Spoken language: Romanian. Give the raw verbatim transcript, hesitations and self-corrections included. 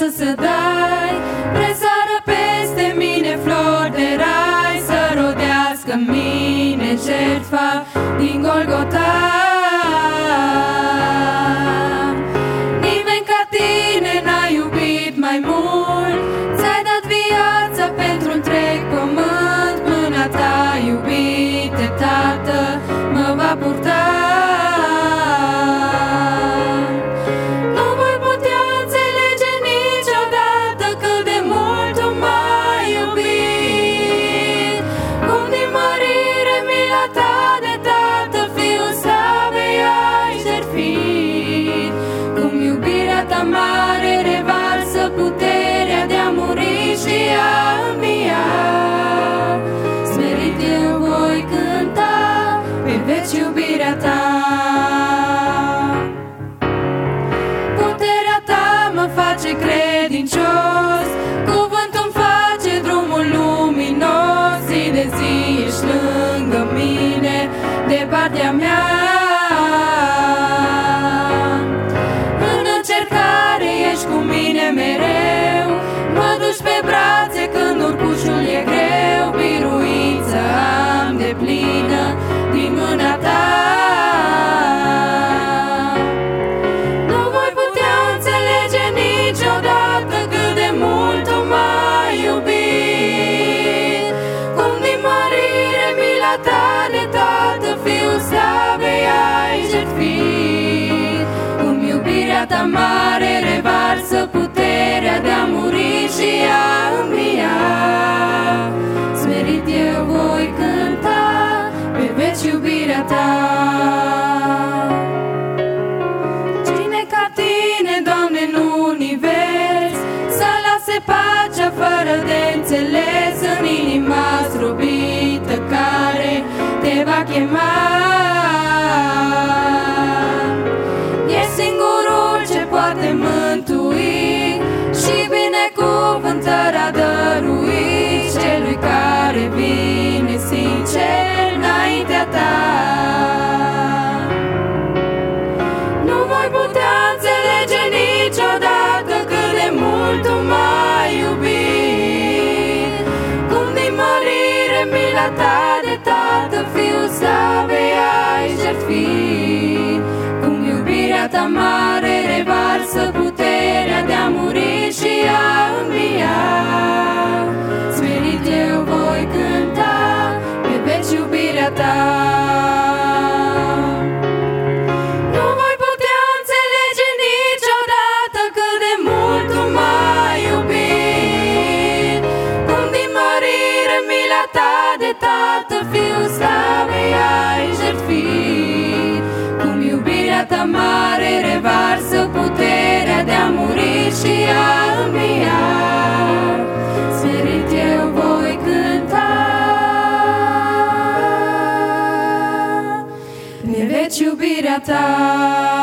viață să dai, presară peste mine flori de rai, să rodească în mine jertfa din Golgota. Nimeni ca tine n-a iubit mai mult, ți-ai dat viața pentru întreg pământ. Mâna ta, iubite Tată, mă va purta. Nu voi putea înțelege niciodată cât de mult tu m-ai iubit, cum din mărire mila ta de Tată, Fiul slavei ai jertfit, cum iubirea ta mare revarsă puterea de a muri și a învia. Smerit eu voi cânta pe veci iubirea ta. Puterea ta mă face credincios, cuvântul-mi face drumul luminos. Zi de zi ești lângă mine, de partea mea. În încercare ești cu mine mereu, mă duci pe brațe când urcușul e greu. Biruință am de plină din mâna ta. Nu voi putea înțelege niciodată cât de mult tu m-ai iubit, cum din mărire mila ta de Tată, Fiul slavei ai jertfit, cum iubirea ta mare revarsă puterea de a muri și a învia. Smerit eu voi cânta pe veci iubirea ta. Cine ca tine, Doamne, în univers, să lase pacea fără de înțeles în inima zdrobită care te va chema. E singurul ce poate mântui și binecuvântări a dăruit celui care vine sincer înaintea ta. Nu voi putea înțelege niciodată cât de mult tu m-ai iubit, cum din mărire mila ta de Tată, Fiul slavei ai jertfit, cum iubirea ta mare revarsă puterea de a muri și a învia. Smerit eu voi cânta pe veci iubirea ta. Nu voi putea înțelege niciodată cât de mult tu m-ai iubit, cum din mărire mila ta de Tată, Fiul slavei ai jertfit, cum iubirea ta mare revarsă puterea de a muri și a învia. Smerit eu voi cânta pe veci iubirea ta.